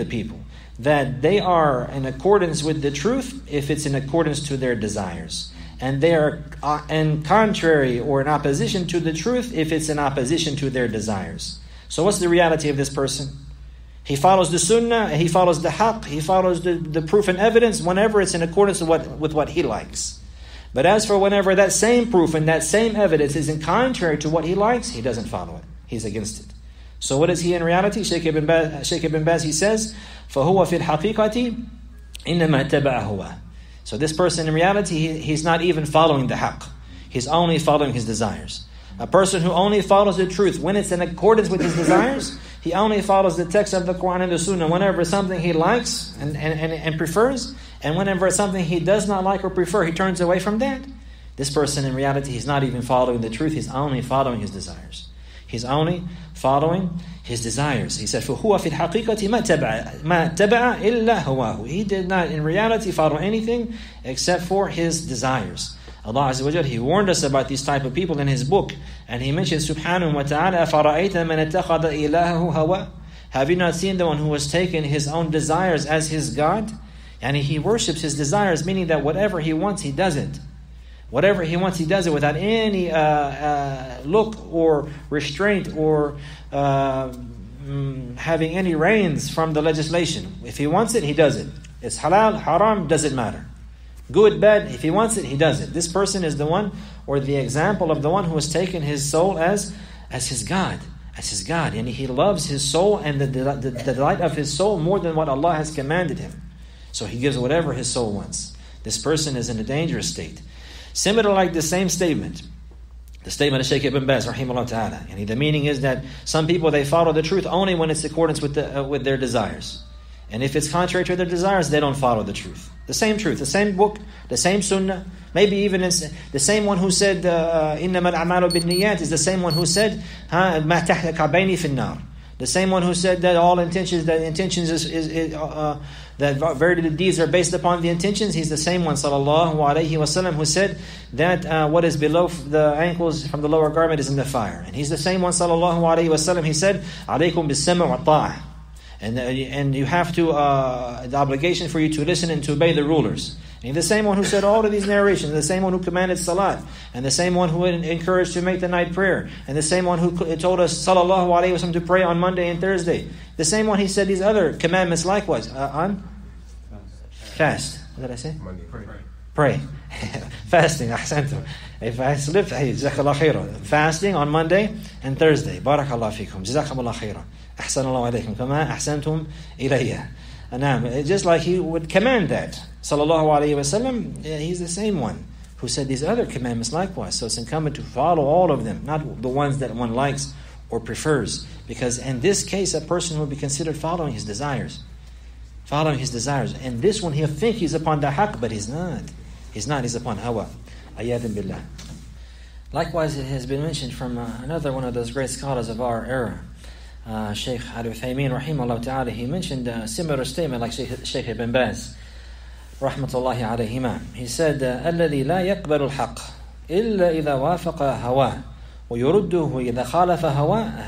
that they are in accordance with the truth if it's in accordance to their desires. And they are in contrary or in opposition to the truth if it's in opposition to their desires. So what's the reality of this person? He follows the sunnah, he follows the haqq, he follows the proof and evidence whenever it's in accordance with what he likes. But as for whenever that same proof and that same evidence is in contrary to what he likes, he doesn't follow it. He's against it. So what is he in reality? Shaykh Ibn Baz, he says, فَهُوَ فِي الْحَقِيقَةِ إِنَّمَا تَبَعَ هُوَى. So this person in reality, he's not even following the haqq. He's only following his desires. A person who only follows the truth when it's in accordance with his desires, he only follows the text of the Quran and the Sunnah whenever something he likes and prefers, and whenever it's something he does not like or prefer, he turns away from that. This person in reality, he's not even following the truth, he's only following his desires. He's only following his desires. He said, فَهُوَ فِي الْحَقِيقَةِ مَا تَبَعَ إِلَّا هَوَاهُ. He did not in reality follow anything except for his desires. Allah Azza wa Jal, He warned us about these type of people in His book. And He mentioned subhanahu wa ta'ala, أَفَرَأَيْتَ مَنْ اتَّخَذَ إِلَهَهُ هَوَى. Have you not seen the one who has taken his own desires as his God? And he worships his desires, meaning that whatever he wants, he does it. Whatever he wants, he does it without any look or restraint or having any reins from the legislation. If he wants it, he does it. It's halal, haram, doesn't matter. Good, bad, if he wants it, he does it. This person is the one, or the example of the one who has taken his soul as his God. As his God. And he loves his soul and the delight of his soul more than what Allah has commanded him. So he gives whatever his soul wants. This person is in a dangerous state. Similar like the same statement. The statement of Shaykh Ibn Baz, rahimahullah ta'ala. And the meaning is that some people, they follow the truth only when it's in accordance with their desires. And if it's contrary to their desires, they don't follow the truth. The same truth, the same book, the same sunnah. Maybe even the same one who said, إِنَّمَا الْأَعْمَالُ بِالنِّيَّاتِ is the same one who said, مَا تَحْتَ كَعْبَيْنِ فِي النَّارِ. The same one who said that all intentions, that very deeds are based upon the intentions. He's the same one, sallallahu alaihi wasallam, who said that what is below the ankles from the lower garment is in the fire. And he's the same one, sallallahu alaihi wasallam. He said, "Alaykum bis-sam' wa ta'ah," and you have to the obligation for you to listen and to obey the rulers. And he's the same one who said all of these narrations, the same one who commanded salat, and the same one who encouraged to make the night prayer, and the same one who told us, sallallahu alaihi wasallam, to pray on Monday and Thursday. The same one he said these other commandments likewise on fast. What did I say? Monday. Pray. Fasting. Ahsantum. If I slipped, jazakallah khairan. Fasting on Monday and Thursday. Barakallah fikum. Jazakumullah khairan. Ahsanallahu alaykum. Kama ahsantum ilayya. Just like he would command that, sallallahu alayhi wasallam, he's the same one who said these other commandments likewise. So it's incumbent to follow all of them, not the ones that one likes or prefers. Because in this case, a person will be considered following his desires. Following his desires. And this one, he'll think he's upon the haqq, but he's not. He's not, he's upon hawa. Ayadun billah. Likewise, it has been mentioned from another one of those great scholars of our era, Shaykh Al-Uthaymeen rahimahullah ta'ala. He mentioned a similar statement like Shaykh Ibn Baz rahmatullahi alayhima. He said, الَّذِي لَا يَقْبَلُ الْحَقِّ إِلَّا إِذَا وَافَقَ هَوَاهُ وَيُرُدُّهُ إِذَا خَالَفَ هَوَاهُ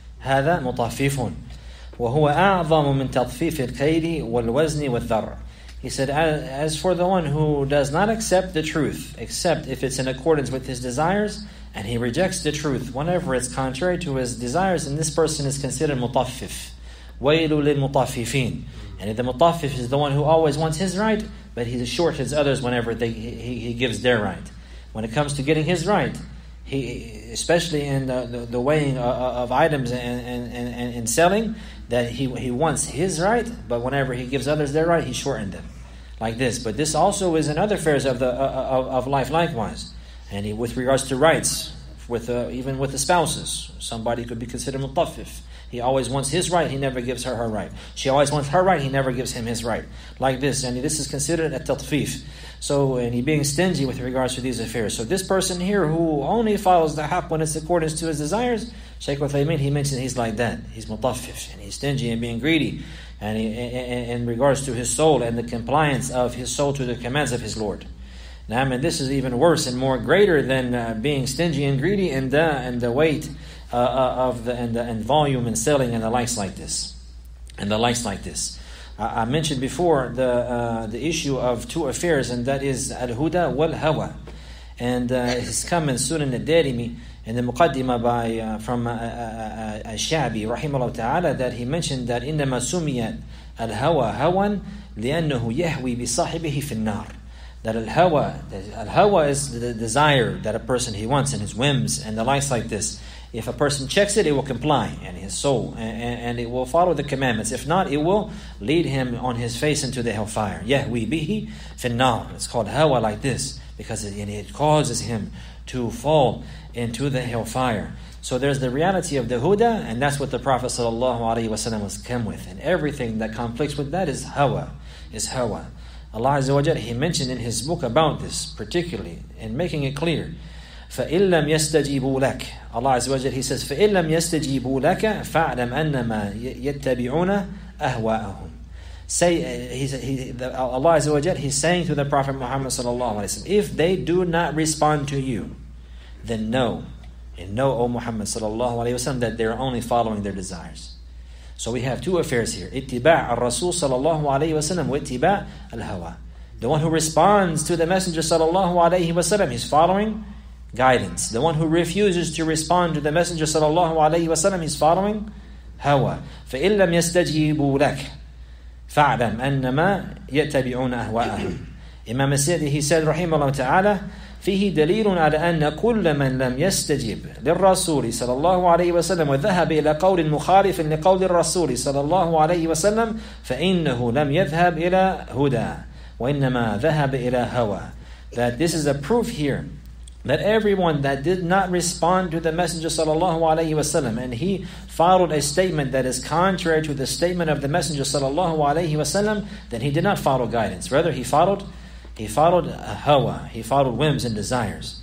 هَذَا مُطَفِّفٌ وَهُوَ أَعْظَمُ مِنْ تَطْفِيفِ الْكَيْلِ وَالْوَزْنِ وَالذَّرِّ. He said, as for the one who does not accept the truth, except if it's in accordance with his desires, and he rejects the truth whenever it's contrary to his desires, and this person is considered mutaffif. وَيْلُ لِلْمُطَفِّفِينَ. And the mutaffif is the one who always wants his right, but he shortens others whenever he gives their right. When it comes to getting his right, especially in the weighing of items and selling, that he wants his right, but whenever he gives others their right, he shortened them. Like this. But this also is in other affairs of life likewise. And with regards to rights, even with the spouses, somebody could be considered mutaffif. He always wants his right, he never gives her right. She always wants her right, he never gives him his right. Like this, and this is considered a tatfif. So, and he being stingy with regards to these affairs. So this person here who only follows the haqq when it's according to his desires, Shaykh Uthaymin, he mentioned he's like that. He's mutaffif, and he's stingy and being greedy. And in regards to his soul and the compliance of his soul to the commands of his Lord. Now, and this is even worse and more greater than being stingy and greedy and the weight of the volume and selling and the likes like this. I mentioned before the issue of two affairs, and that is al-huda wal-hawa. And it's come in Sunan al-Darimi in the Muqaddimah from Al-Sha'bi rahimahullah ta'ala, that he mentioned that إِنَّمَا سُمِيَتْ الْهَوَى هَوًا لِأَنَّهُ يَهْوِي بِصَاحِبِهِ فِي النَّارِ. That al-hawa is the desire that a person he wants and his whims and the likes like this. If a person checks it, it will comply, and his soul, and it will follow the commandments. If not, it will lead him on his face into the hellfire. Yahwi bihi finnar. It's called hawa like this because it causes him to fall into the hellfire. So there's the reality of the huda, and that's what the Prophet ﷺ was come with. And everything that conflicts with that is hawa. Allah Azza wa Jalla, He mentioned in His book about this particularly, and making it clear. فَإِن لَمْ يَسْتَجِيبُوا لَكَ. Allah Azza wa Jalla, He says, فَإِن لَمْ يَسْتَجِيبُوا لَكَ فَاعْلَمْ أَنَّمَا يَتَّبِعُونَ أَهْوَاءَهُم. Allah Azza wa Jalla, He's saying to the Prophet Muhammad sallallahu alaihi wasallam, if they do not respond to you, then know, O Muhammad sallallahu alaihi wasallam, that they're only following their desires. So we have two affairs here: ittiba' al-Rasul sallallahu alaihi wasallam wa ittiba' al-hawa. The one who responds to the Messenger sallallahu alaihi wasallam, he's following guidance. The one who refuses to respond to the Messenger sallallahu alaihi wasallam, he's following hawa. فَإِن لَمْ يَسْتَجِيبُوا لَكَ فَاعْلَمْ أَنَّمَا يَتَّبِعُونَ أَهْوَاءَهُمْ. Imam As-Sidi, he said rahimahullah ta'ala, فيه دليل على أن كل من لم يستجب للرسول صلى الله عليه وسلم وذهب إلى قول مخالف لقول الرسول صلى الله عليه وسلم فإنه لم يذهب إلى هدى وإنما ذهب إلى هوى. That this is a proof here that everyone that did not respond to the Messenger sallallahu alaihi wasallam, and he followed a statement that is contrary to the statement of the Messenger sallallahu alaihi wasallam, then he did not follow guidance. Rather, he followed hawa. He followed whims and desires.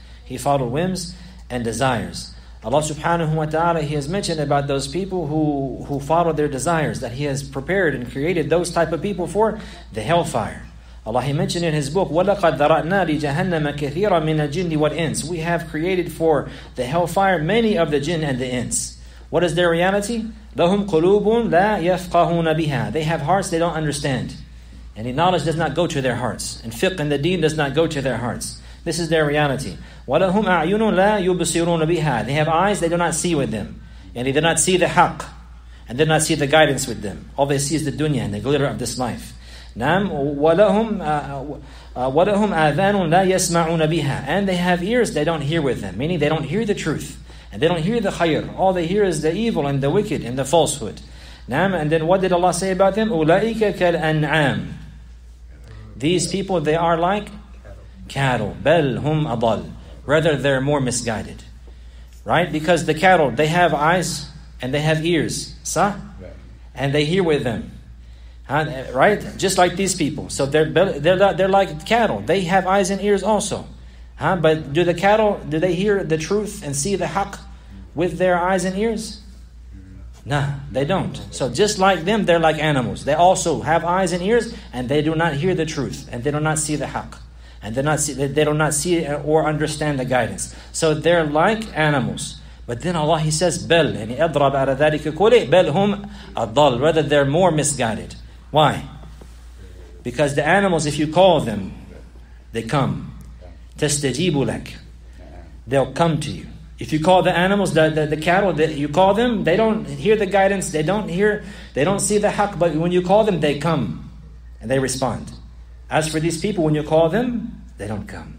Allah subhanahu wa ta'ala, He has mentioned about those people who follow their desires, that He has prepared and created those type of people for the hellfire. Allah, He mentioned in His book, وَلَقَدْ ذَرَأْنَا لِجَهَنَّمَ كَثِيرًا مِنَ الْجِنِّ وَالْإِنسِ. We have created for the hellfire many of the jinn and the ins. What is their reality? لَهُمْ قُلُوبٌ لَا يَفْقَهُونَ بِهَا. They have hearts they don't understand. And knowledge does not go to their hearts. And fiqh and the deen does not go to their hearts. This is their reality. وَلَهُمْ أَعْيُنٌ لَا يُبْصِرُونَ بِهَا. They have eyes they do not see with them. And they do not see the haqq. And they do not see the guidance with them. All they see is the dunya and the glitter of this life. نعم. وَلَهُمْ آذَانٌ لَا يَسْمَعُونَ بِهَا. And they have ears they don't hear with them. Meaning they don't hear the truth. And they don't hear the khayr. All they hear is the evil and the wicked and the falsehood. نعم. And then what did Allah say about them? أُولَئِكَ كَالْأَنْعَامِ. These people, they are like cattle. بَلْ هُمْ أَضَلْ. Rather, they're more misguided. Right? Because the cattle, they have eyes and they have ears. Sah? And they hear with them. Right? Just like these people. So they're like cattle. They have eyes and ears also. But do the cattle, do they hear the truth and see the haqq with their eyes and ears? No, they don't. So just like them, they're like animals. They also have eyes and ears, and they do not hear the truth, and they do not see the haqq, and they do not see or understand the guidance. So they're like animals. But then Allah, He says, "Bel," and He أضرب على ذلك كله بل هم أضل. Rather, they're more misguided. Why? Because the animals, if you call them, they come. تَسْتَجِيبُ لَكَ. They'll come to you. If you call the animals, the cattle, you call them, they don't hear the guidance, they don't see the haqq, but when you call them, they come and they respond. As for these people, when you call them, they don't come.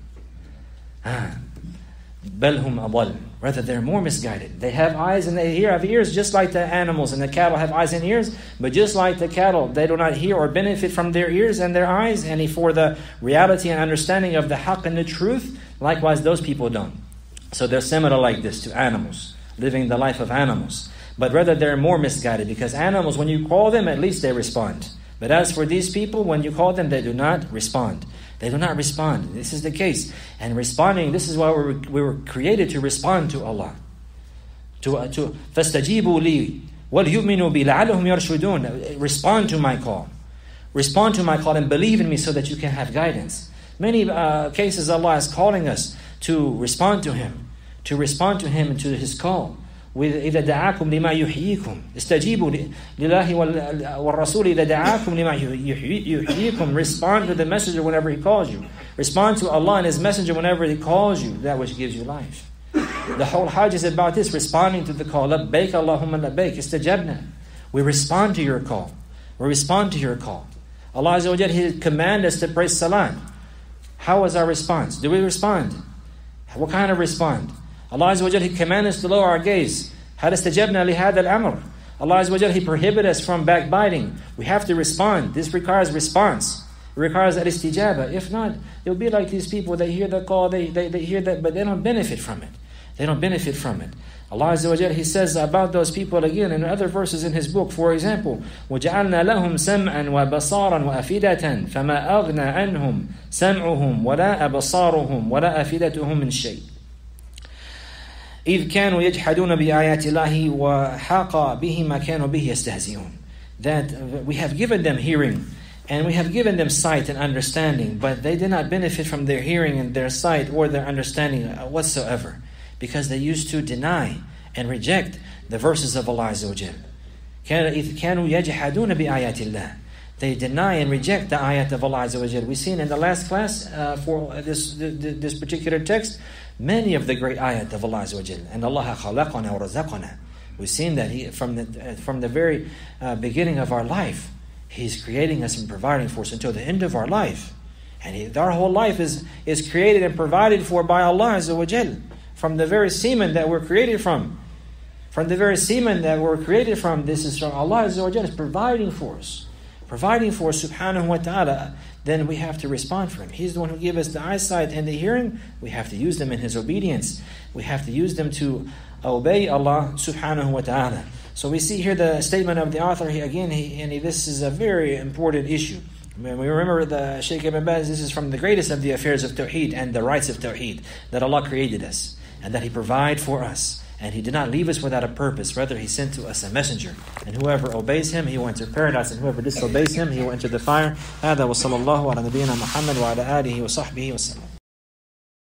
بَلْ هُمْ أَضَلُّ. Rather, they're more misguided. They have eyes and they have ears, just like the animals, and the cattle have eyes and ears, but just like the cattle, they do not hear or benefit from their ears and their eyes, and for the reality and understanding of the haqq and the truth, likewise those people don't. So they're similar like this to animals, living the life of animals. But rather, they're more misguided, because animals, when you call them, at least they respond. But as for these people, when you call them, they do not respond. They do not respond. This is the case. And responding, this is why we were created to respond to Allah. فَاسْتَجِيبُوا لِي وَلْيُؤْمِنُوا بِي لَعَلَّهُمْ يَرْشُدُونَ. Respond to my call. Respond to my call and believe in me so that you can have guidance. Many cases Allah is calling us to respond to Him. To respond to Him and to His call. إذا دعاكم لما يحييكم استجيبوا لله والرسول إذا دعاكم لما يحييكم. Respond to the messenger whenever he calls you. Respond to Allah and His messenger whenever He calls you, that which gives you life. The whole Hajj is about this, responding to the call. لبيك اللهم لبيك استجبنا. We respond to your call. We respond to your call. Allah Azza wa Jalla, He commanded us to pray salat. How was our response? Do we respond? What kind of respond? Allah Azza wa Jalla, He commanded us to lower our gaze. هل استجبنا لهذا الأمر. Allah Azza wa Jalla, He prohibited us from backbiting. We have to respond. This requires response. It requires al-istijaba. If not, it'll be like these people. They hear the call, they hear that, but they don't benefit from it. They don't benefit from it. Allah Azza wa Jalla, He says about those people again in other verses in His book. For example, وَجَعَلْنَا لَهُمْ سَمْعًا وَبَصَارًا وَأَفِدَةً فَمَا أَغْنَى عَنْهُمْ سَمْعُهُمْ وَلَا أَبْصَارُهُم وَلَا أَفِدَتُهُم مِّن شَيْءٍ إذ كانوا يجحدون بآيات الله وحاق به ما كانوا به يستهزئون. That we have given them hearing and we have given them sight and understanding, but they did not benefit from their hearing and their sight or their understanding whatsoever, because they used to deny and reject the verses of Allah Azza wa Jal. إذ كانوا يجحدون بآيات الله. They deny and reject the ayat of Allah Azza wa Jal. We've seen in the last class for this particular text many of the great ayat of Allah Azza wa Jal. And Allah khalaqana wa razaqana. We've seen that from the very beginning of our life, He's creating us and providing for us until the end of our life. And our whole life is created and provided for by Allah Azza wa Jal. From the very semen that we're created from. From the very semen that we're created from, this is from Allah Azza wa Jal is providing for us. Providing for us, subhanahu wa ta'ala. Then we have to respond for Him. He's the one who gives us the eyesight and the hearing. We have to use them in His obedience. We have to use them to obey Allah subhanahu wa ta'ala. So we see here the statement of the author. This is a very important issue. When we remember the Shaykh Ibn Baz, this is from the greatest of the affairs of Tawheed and the rights of Tawheed, that Allah created us and that He provided for us. And He did not leave us without a purpose. Rather, He sent to us a messenger. And whoever obeys Him, he will enter paradise. And whoever disobeys Him, he will enter the fire. هذا وصلى الله على نبينا محمد وعلى آله وصحبه وسلم.